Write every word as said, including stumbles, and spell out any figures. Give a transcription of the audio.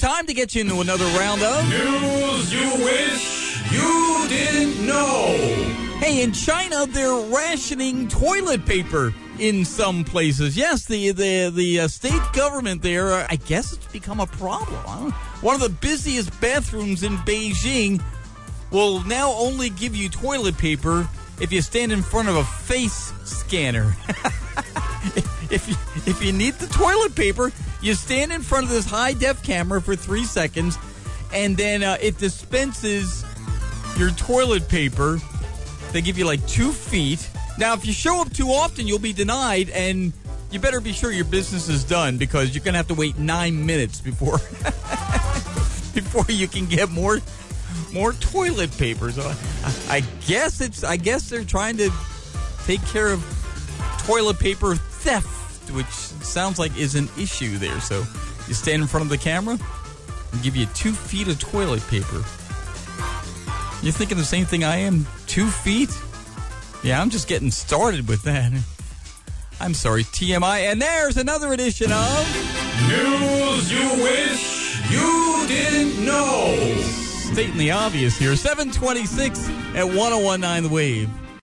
time to get you into another round of News You Wish You Didn't Know. Hey, in China, they're rationing toilet paper in some places. Yes, the the the uh, state government there, uh, I guess it's become a problem. I don't know. One of the busiest bathrooms in Beijing will now only give you toilet paper if you stand in front of a face scanner. if you, if you need the toilet paper, you stand in front of this high-def camera for three seconds, and then uh, it dispenses your toilet paper. They give you like two feet. Now, if you show up too often, you'll be denied, and you better be sure your business is done because you're going to have to wait nine minutes before before you can get more more toilet paper. So I, I guess it's I guess they're trying to take care of toilet paper theft, which sounds like is an issue there. So you stand in front of the camera and give you two feet of toilet paper. You're thinking the same thing I am? Two feet? Yeah, I'm just getting started with that. I'm sorry, T M I. And there's another edition of News You Wish You Didn't Know. Stating the obvious here. seven twenty-six at one oh one point nine The Wave.